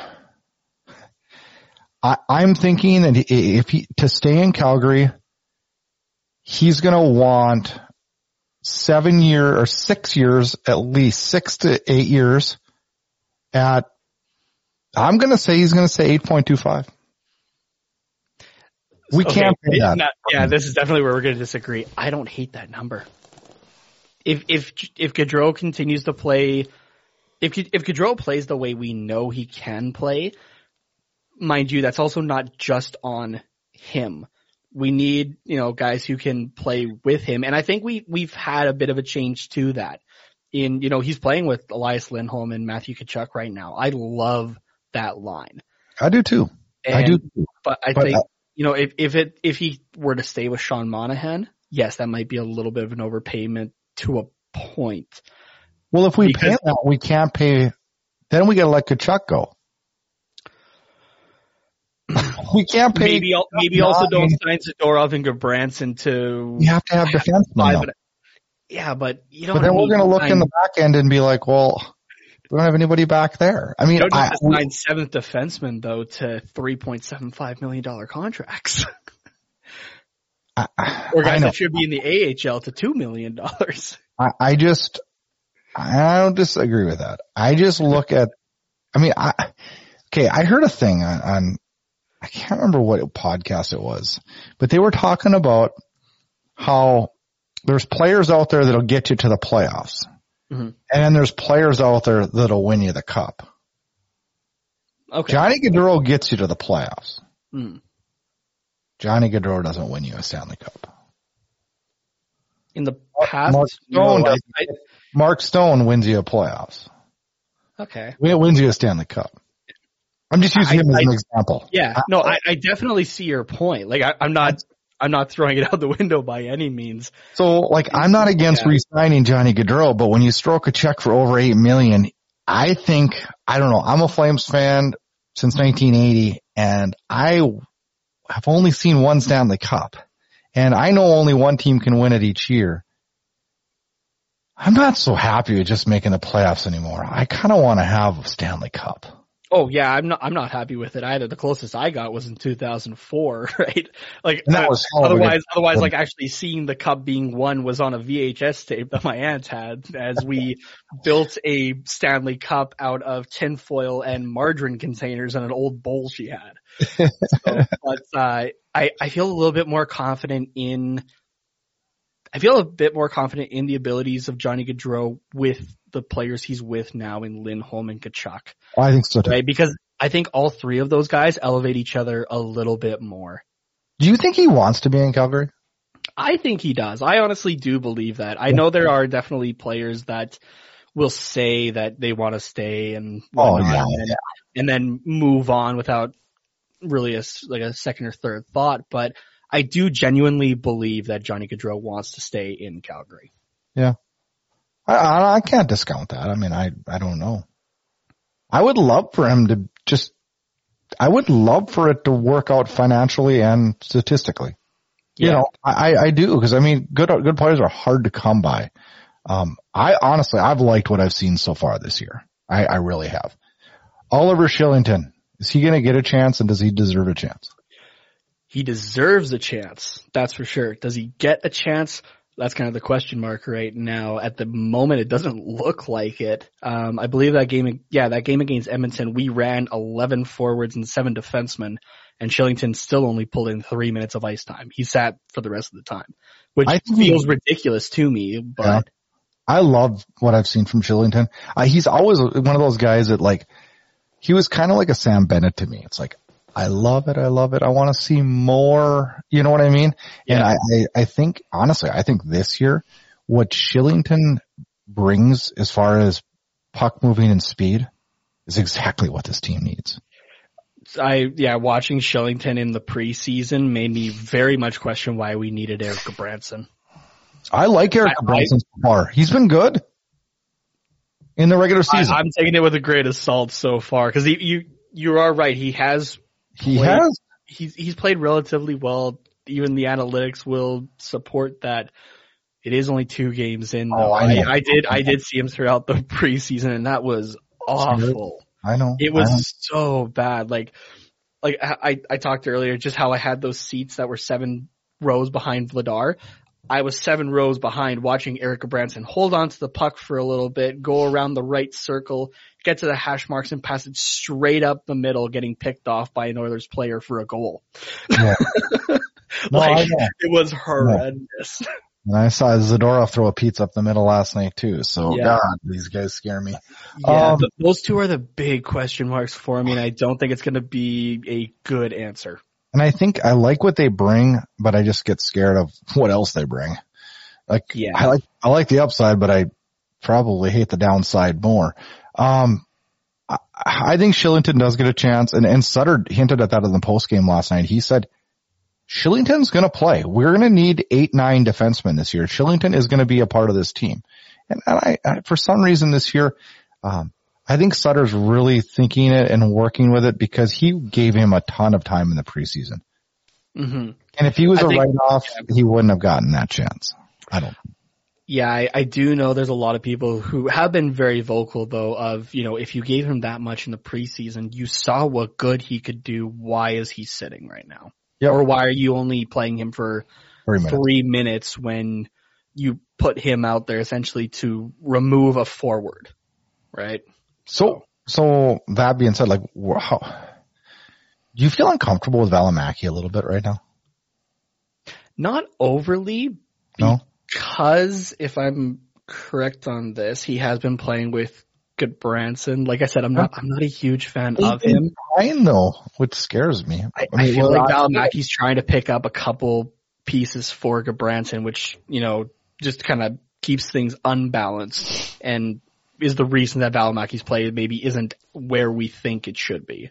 I, I'm thinking that if he, to stay in Calgary, he's going to want seven year or six years, at least six to eight years at, I'm going to say he's going to say eight point two five. We okay, can't pay that. Not, yeah, this is definitely where we're going to disagree. I don't hate that number. If if if Gaudreau continues to play, if if Gaudreau plays the way we know he can play, mind you, that's also not just on him. We need, you know, guys who can play with him, and I think we we've had a bit of a change to that. In you know, he's playing with Elias Lindholm and Matthew Tkachuk right now. I love that line. I do too. And, I do too. But I but think, I, you know, if, if it, if he were to stay with Sean Monahan, yes, that might be a little bit of an overpayment to a point. Well, if we because, pay that, we can't pay, then we gotta let Tkachuk go. We can't pay. Maybe, maybe also don't sign Zadorov and Gabranson to. You have to have defensemen. Yeah, but you don't. But then we're going to look in the back end and be like, well, we don't have anybody back there. I mean, you don't I, have to sign seventh defenseman though to three point seven five million dollar contracts. I, I, or guys I that should be in the A H L to two million dollars. I, I just, I don't disagree with that. I just look at, I mean, I, okay, I heard a thing on, on, I can't remember what podcast it was, but they were talking about how there's players out there that'll get you to the playoffs. Mm-hmm. And then there's players out there that'll win you the cup. Okay. Johnny Gaudreau gets you to the playoffs. Mm. Johnny Gaudreau doesn't win you a Stanley Cup. In the past, Mark Stone, no, I, I, Mark Stone wins you a playoffs. Okay. It wins you a Stanley Cup. I'm just using I, him as I, an example. Yeah, no, I, I definitely see your point. Like, I, I'm not, I'm not throwing it out the window by any means. So, like, I'm not against yeah. re-signing Johnny Gaudreau, but when you stroke a check for over eight million, I think, I don't know, I'm a Flames fan since nineteen eighty, and I have only seen one Stanley Cup, and I know only one team can win it each year. I'm not so happy with just making the playoffs anymore. I kind of want to have a Stanley Cup. Oh yeah, I'm not. I'm not happy with it either. The closest I got was in two thousand four, right? Like And that I- was hell of a otherwise, good- otherwise, like actually seeing the cup being won was on a V H S tape that my aunt had, as we built a Stanley Cup out of tinfoil and margarine containers in an old bowl she had. So, but uh, I I feel a little bit more confident in. I feel a bit more confident in the abilities of Johnny Gaudreau with the players he's with now in Lindholm and Tkachuk. I think so too. Right, because I think all three of those guys elevate each other a little bit more. Do you think he wants to be in Calgary? I think he does. I honestly do believe that. I know there are definitely players that will say that they want to stay and Oh, whatnot, yeah, and, then, and then move on without really a s- like a second or third thought. But I do genuinely believe that Johnny Gaudreau wants to stay in Calgary. Yeah. I, I, I can't discount that. I mean, I, I don't know. I would love for him to just, I would love for it to work out financially and statistically. You Yeah. know, I, I do, because I mean, good, good players are hard to come by. Um, I honestly, I've liked what I've seen so far this year. I, I really have. Oliver Shillington, is he going to get a chance, and does he deserve a chance? He deserves a chance. That's for sure. Does he get a chance? That's kind of the question mark right now. At the moment, it doesn't look like it. Um, I believe that game, yeah, that game against Edmonton, we ran eleven forwards and seven defensemen, and Shillington still only pulled in three minutes of ice time. He sat for the rest of the time, which I think feels he- ridiculous to me, but Yeah. I love what I've seen from Shillington. Uh, he's always one of those guys that, like, he was kind of like a Sam Bennett to me. It's like, I love it. I love it. I want to see more. You know what I mean? And Yeah. I, I, I think, honestly, I think this year, what Shillington brings as far as puck moving and speed is exactly what this team needs. I, yeah, watching Shillington in the preseason made me very much question why we needed Eric Branson. I like Eric I- Branson so far. He's been good in the regular I, season. I'm taking it with a grain of salt so far, because you, you are right. He has he played- has. He's he's played relatively well. Even the analytics will support that. It is only two games in. Oh, Though. I I, know. I did I did see him throughout the preseason, and that was awful. I know. It I know. was so bad. Like like I I talked earlier just how I had those seats that were seven rows behind Vladar. I was seven rows behind watching Eric Branson hold on to the puck for a little bit, go around the right circle, get to the hash marks, and pass it straight up the middle, getting picked off by an Oilers player for a goal. Yeah. No, I Like, know. it was horrendous. And I saw Zadorov throw a pizza up the middle last night too. So Yeah. God, these guys scare me. Yeah, Um, th- those two are the big question marks for me, and I don't think it's going to be a good answer. And I think I like what they bring, but I just get scared of what else they bring. Like, Yeah. I like, I like the upside, but I probably hate the downside more. Um, I, I think Shillington does get a chance, and, and Sutter hinted at that in the post game last night. He said, Shillington's gonna play. We're gonna need eight, nine defensemen this year. Shillington is gonna be a part of this team. And, and I, I, for some reason this year, um, I think Sutter's really thinking it and working with it because he gave him a ton of time in the preseason. hmm And if he was I a think- write-off, he wouldn't have gotten that chance. I don't. Yeah, I, I do know there's a lot of people who have been very vocal, though, of, you know, if you gave him that much in the preseason, you saw what good he could do. Why is he sitting right now? Yep. Or why are you only playing him for Three minutes. three minutes when you put him out there essentially to remove a forward, right? So, so that being said, like, wh- how, do you feel uncomfortable with Valimaki a little bit right now? Not overly, No? because if I'm correct on this, he has been playing with Goodbranson. Like I said, I'm not I'm not a huge fan of him. Fine though, which scares me. I, I mean, I feel well, like I- Valimaki's trying to pick up a couple pieces for Goodbranson, which, you know, just kind of keeps things unbalanced and is the reason that Valimaki's play maybe isn't where we think it should be.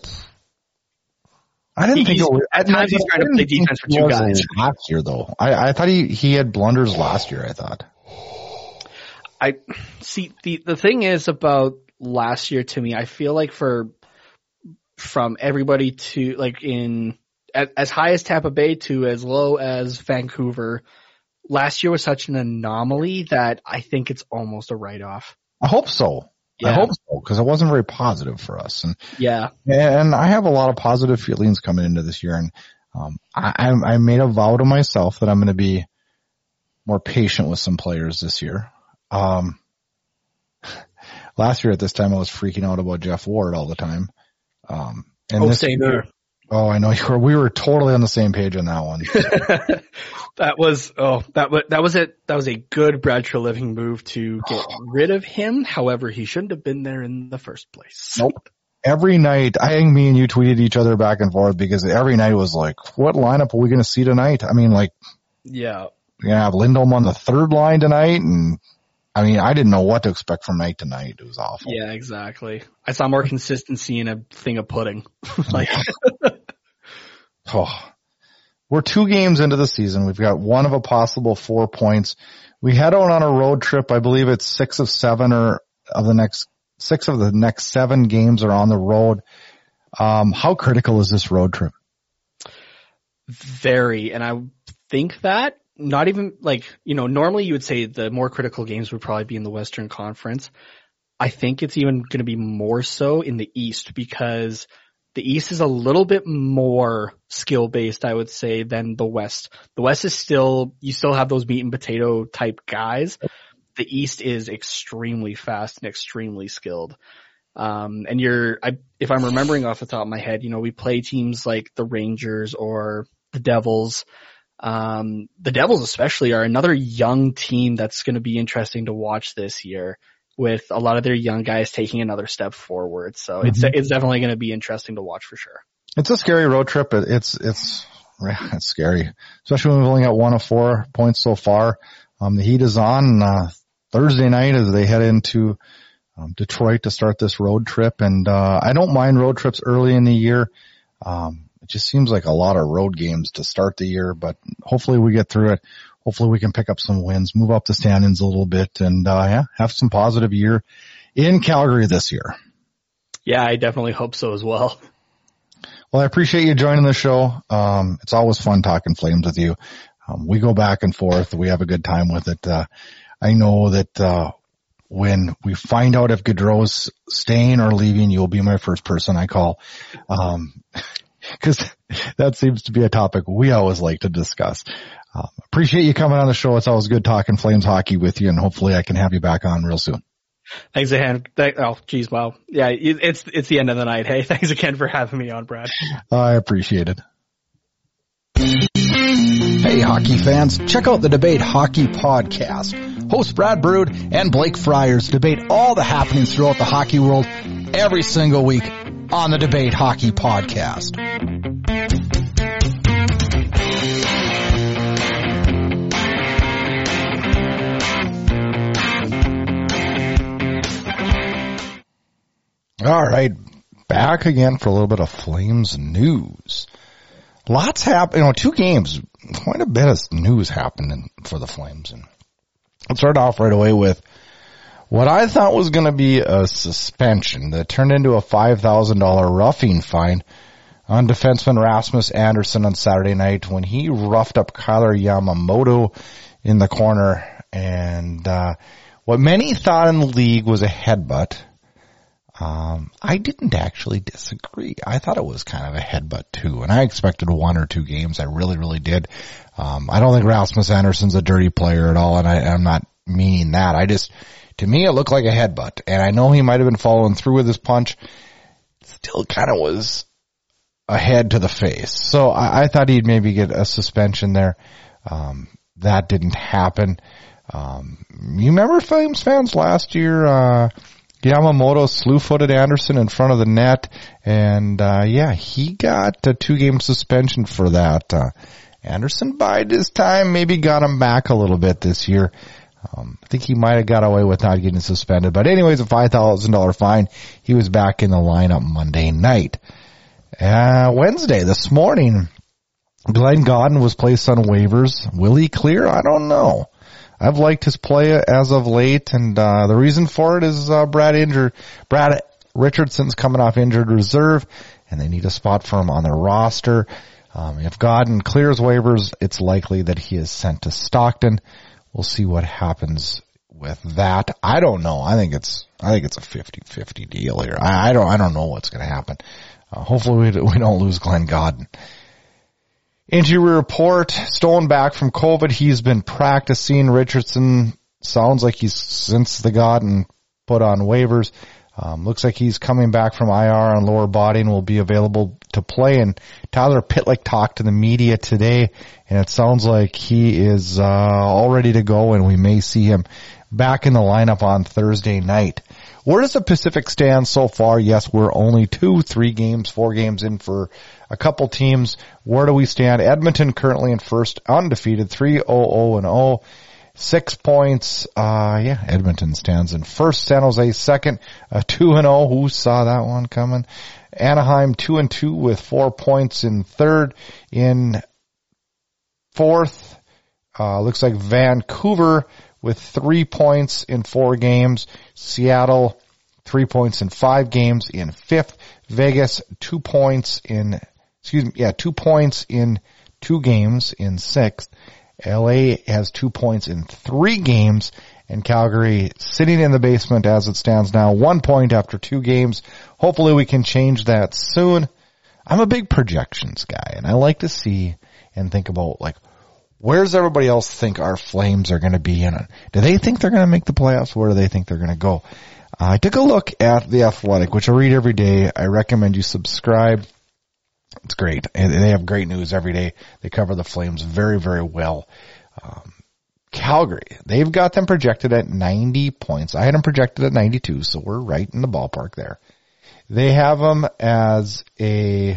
I didn't think he's- it was, at I- times he's I trying to didn't play think defense for he two was guys. last year though. I, I thought he, he had blunders last year, I thought. I see the the thing is about last year to me, I feel like for from everybody to like in as, as high as Tampa Bay to as low as Vancouver, last year was such an anomaly that I think it's almost a write off. I hope so. Yeah. I hope so, because it wasn't very positive for us. And yeah, and I have a lot of positive feelings coming into this year. And um, I, I made a vow to myself that I'm going to be more patient with some players this year. Um, last year at this time, I was freaking out about Jeff Ward all the time. Um, and oh, this same year, here. Oh, I know you were. We were totally on the same page on that one. that was oh that was that was it. That was a good Brad Treliving move to get rid of him. However, he shouldn't have been there in the first place. Nope. Every night, I think me and you tweeted each other back and forth because every night was like, "What lineup are we going to see tonight?" I mean, like, yeah, we're gonna have Lindholm on the third line tonight, and I mean, I didn't know what to expect from night to night. It was awful. Yeah, exactly. I saw more consistency in a thing of pudding. like. Oh, we're two games into the season. We've got one of a possible four points. We head out on a road trip. I believe it's six of seven or of the next six of the next seven games are on the road. Um, how critical is this road trip? Very. And I think that not even like, you know, normally you would say the more critical games would probably be in the Western Conference. I think it's even going to be more so in the East because the East is a little bit more skill-based, I would say, than the West. The West is still, you still have those meat and potato type guys. The East is extremely fast and extremely skilled. Um, and you're, I, if I'm remembering off the top of my head, you know, we play teams like the Rangers or the Devils. Um, the Devils especially are another young team that's going to be interesting to watch this year, with a lot of their young guys taking another step forward. So mm-hmm. it's it's definitely going to be interesting to watch for sure. It's a scary road trip. It's it's it's scary, especially when we've only got one of four points so far. Um, the heat is on uh, Thursday night as they head into um, Detroit to start this road trip. And uh, I don't mind road trips early in the year. Um, it just seems like a lot of road games to start the year, but hopefully we get through it. Hopefully we can pick up some wins, move up the standings a little bit, and uh, yeah, have some positive year in Calgary this year. Yeah, I definitely hope so as well. Well, I appreciate you joining the show. Um, it's always fun talking Flames with you. Um, we go back and forth. We have a good time with it. Uh, I know that uh, when we find out if Gaudreau's staying or leaving, you'll be my first person I call. Um, because that seems to be a topic we always like to discuss. Um, appreciate you coming on the show. It's always good talking Flames hockey with you, and hopefully I can have you back on real soon. Thanks again. Oh, geez, wow. Yeah, it's it's the end of the night. Hey, thanks again for having me on, Brad. I appreciate it. Hey, hockey fans, check out the Debate Hockey Podcast. Hosts Brad Brood and Blake Friars debate all the happenings throughout the hockey world every single week on the Debate Hockey Podcast. All right, back again for a little bit of Flames news. Lots happen, you know, two games, quite a bit of news happening for the Flames. And let's start off right away with what I thought was going to be a suspension that turned into a five thousand dollars roughing fine on defenseman Rasmus Andersson on Saturday night when he roughed up Kailer Yamamoto in the corner. And uh what many thought in the league was a headbutt. Um, I didn't actually disagree. I thought it was kind of a headbutt too, and I expected one or two games. I really, really did. Um, I don't think Rasmus Andersson's a dirty player at all, and I, I'm not meaning that. I just, to me, it looked like a headbutt, and I know he might have been following through with his punch. It still kind of was a head to the face. So I, I thought he'd maybe get a suspension there. Um, that didn't happen. Um, you remember Flames fans last year, uh, Yamamoto slew-footed Andersson in front of the net, and uh yeah, he got a two-game suspension for that. Uh, Andersson bided his time, maybe got him back a little bit this year. Um, I think he might have got away with not getting suspended, but anyways, a five thousand dollars fine. He was back in the lineup Monday night. Uh, Wednesday, this morning, Glenn Gaudin was placed on waivers. Will he clear? I don't know. I've liked his play as of late, and uh the reason for it is uh Brad injured. Brad Richardson's coming off injured reserve, and they need a spot for him on their roster. Um if Gaudin clears waivers, it's likely that he is sent to Stockton. We'll see what happens with that. I don't know. I think it's, I think it's a fifty-fifty deal here. I, I don't, I don't know what's going to happen. Uh, hopefully we, we don't lose Glenn Godden. Injury report, Stone back from COVID. He's been practicing. Richardson sounds like he's, since the Godden put on waivers, um, looks like he's coming back from I R on lower body and will be available to play. And Tyler Pitlick talked to the media today, and it sounds like he is uh, all ready to go, and we may see him back in the lineup on Thursday night. Where does the Pacific stand so far? Yes, we're only two, three games, four games in for a couple teams. Where do we stand? Edmonton currently in first, undefeated, three oh oh and oh. Six points. Uh, yeah, Edmonton stands in first. San Jose second, uh, two and oh. Who saw that one coming? Anaheim two and two with four points in third. In fourth, uh, looks like Vancouver with three points in four games. Seattle, three points in five games in fifth. Vegas, two points in, excuse me, yeah, two points in two games in sixth. L A has two points in three games, and Calgary sitting in the basement as it stands now, one point after two games. Hopefully we can change that soon. I'm a big projections guy, and I like to see and think about, like, where's everybody else think our Flames are going to be in it? Do they think they're going to make the playoffs? Where do they think they're going to go? Uh, I took a look at The Athletic, which I read every day. I recommend you subscribe. It's great. And they have great news every day. They cover the Flames very, very well. Um, Calgary, they've got them projected at ninety points. I had them projected at ninety-two, so we're right in the ballpark there. They have them as a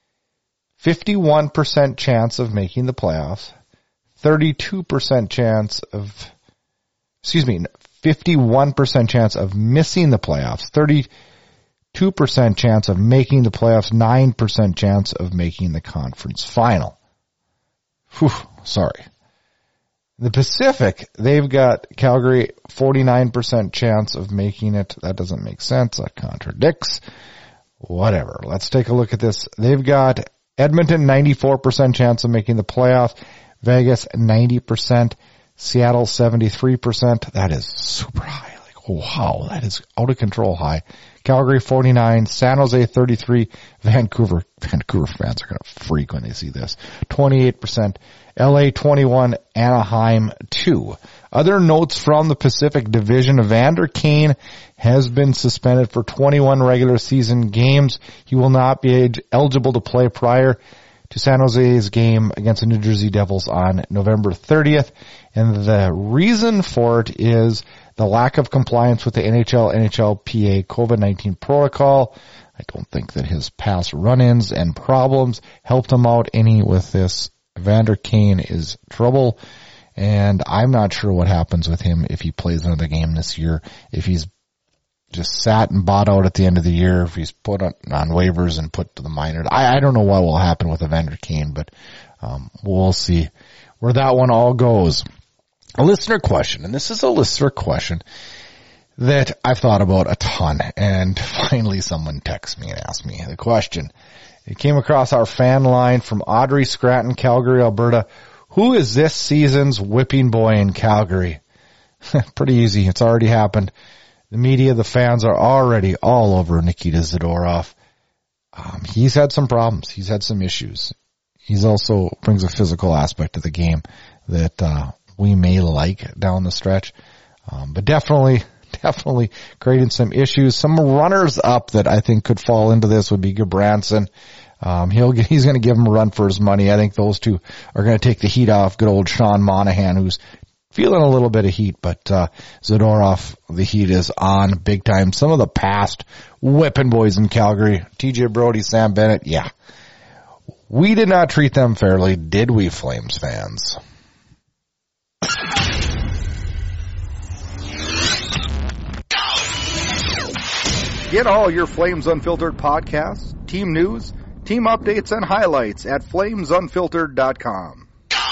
fifty-one percent chance of making the playoffs, thirty-two percent chance of, excuse me, fifty-one percent chance of missing the playoffs, thirty-two percent chance of making the playoffs, nine percent chance of making the conference final. Whew, sorry. The Pacific, they've got Calgary forty-nine percent chance of making it. That doesn't make sense. That contradicts. Whatever. Let's take a look at this. They've got Edmonton ninety-four percent chance of making the playoffs. Vegas ninety percent. Seattle seventy-three percent. That is super high. Like, wow, that is out of control high. Calgary forty-nine, San Jose thirty-three, Vancouver, Vancouver fans are going to freak when they see this, twenty-eight percent, L A twenty-one, Anaheim two. Other notes from the Pacific Division, Evander Kane has been suspended for twenty-one regular season games. He will not be eligible to play prior to San Jose's game against the New Jersey Devils on November thirtieth. And the reason for it is the lack of compliance with the N H L, N H L P A COVID nineteen protocol. I don't think that his past run-ins and problems helped him out any with this. Evander Kane is trouble, and I'm not sure what happens with him if he plays another game this year, if he's just sat and bought out at the end of the year, if he's put on, on waivers and put to the minor. I, I don't know what will happen with Evander Kane, but um, we'll see where that one all goes. A listener question, and this is a listener question that I've thought about a ton, and finally someone texted me and asked me the question. It came across our fan line from Audrey Scranton, Calgary, Alberta. Who is this season's whipping boy in Calgary? Pretty easy. It's already happened. The media, the fans are already all over Nikita Zadorov. Um, he's had some problems. He's had some issues. He's also brings a physical aspect to the game that uh we may like down the stretch. Um, but definitely, definitely creating some issues. Some runners up that I think could fall into this would be Gabranson. Um, he'll get, he's going to give him a run for his money. I think those two are going to take the heat off good old Sean Monahan, who's feeling a little bit of heat, but, uh, Zadorov, the heat is on big time. Some of the past whipping boys in Calgary, T J Brody, Sam Bennett. Yeah. We did not treat them fairly, did we, Flames fans? Get all your Flames Unfiltered podcasts, team news, team updates, and highlights at flames unfiltered dot com.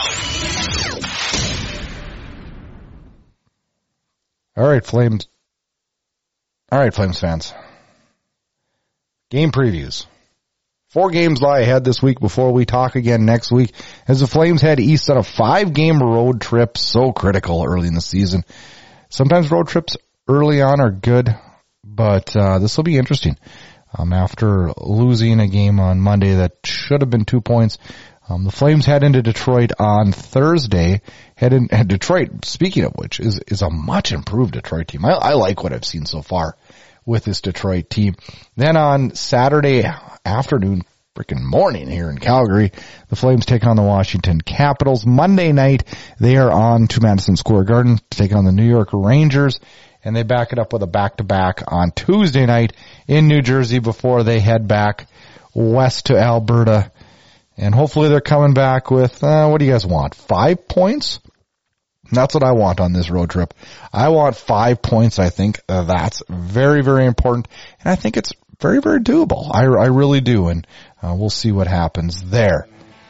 All right, Flames. All right, Flames fans. Game previews. Four games lie ahead this week before we talk again next week as the Flames head east on a five-game road trip, so critical early in the season. sometimes road trips early on are good, but uh, this will be interesting. Um, after losing a game on Monday that should have been two points, um, the Flames head into Detroit on Thursday. Head in, and Detroit, speaking of which, is is a much improved Detroit team. I, I like what I've seen so far with this Detroit team. Then on Saturday afternoon, freaking morning here in Calgary, the Flames take on the Washington Capitals. Monday night, they are on to Madison Square Garden to take on the New York Rangers. And they back it up with a back-to-back on Tuesday night in New Jersey before they head back west to Alberta. And hopefully they're coming back with, uh, what do you guys want? Five points? That's what I want on this road trip. I want five points. I think uh, that's very, very important. And I think it's very, very doable. I, I really do. And uh, we'll see what happens there.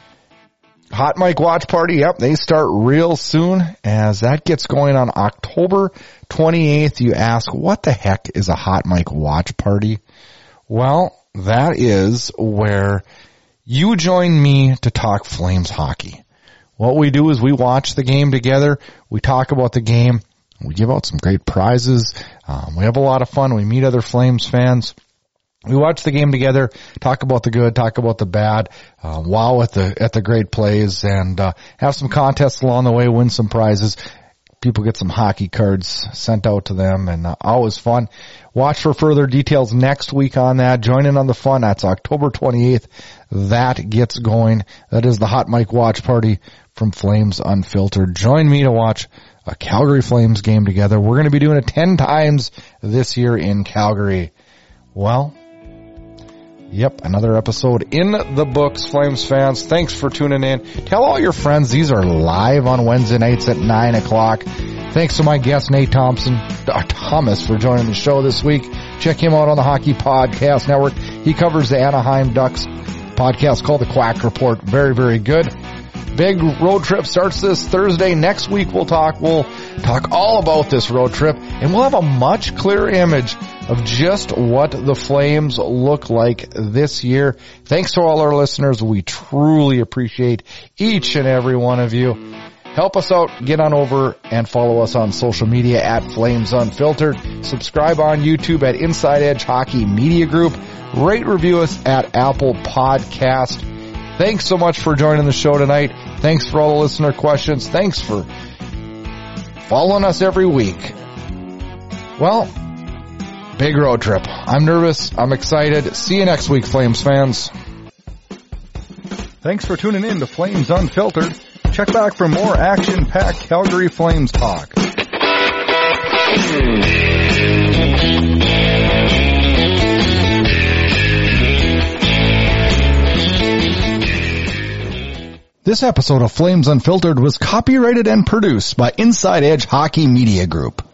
Hot Mic Watch Party, yep, they start real soon as that gets going on October twenty-eighth. You ask, what the heck is a Hot Mic Watch Party? Well, that is where you join me to talk Flames hockey. What we do is we watch the game together, we talk about the game, we give out some great prizes, um, we have a lot of fun, we meet other Flames fans. We watch the game together, talk about the good, talk about the bad, uh, wow at the, at the great plays, and, uh, have some contests along the way, win some prizes. People get some hockey cards sent out to them, and uh, always fun. Watch for further details next week on that. Join in on the fun. That's October twenty-eighth. That gets going. That is the Hot Mic Watch Party from Flames Unfiltered. Join me to watch a Calgary Flames game together. We're going to be doing it ten times this year in Calgary. Well, yep, another episode in the books, Flames fans. Thanks for tuning in. Tell all your friends these are live on Wednesday nights at nine o'clock. Thanks to my guest, Nate Thompson, uh, Thomas, for joining the show this week. Check him out on the Hockey Podcast Network. He covers the Anaheim Ducks podcast called The Quack Report. Very, very good. Big road trip starts this Thursday. Next week we'll talk, we'll talk all about this road trip, and we'll have a much clearer image of just what the Flames look like this year. Thanks to all our listeners. We truly appreciate each and every one of you. Help us out. Get on over and follow us on social media at Flames Unfiltered. Subscribe on YouTube at Inside Edge Hockey Media Group. Rate, review us at Apple Podcast. Thanks so much for joining the show tonight. Thanks for all the listener questions. Thanks for following us every week. Well, big road trip. I'm nervous. I'm excited. See you next week, Flames fans. Thanks for tuning in to Flames Unfiltered. Check back for more action-packed Calgary Flames talk. This episode of Flames Unfiltered was copyrighted and produced by Inside Edge Hockey Media Group.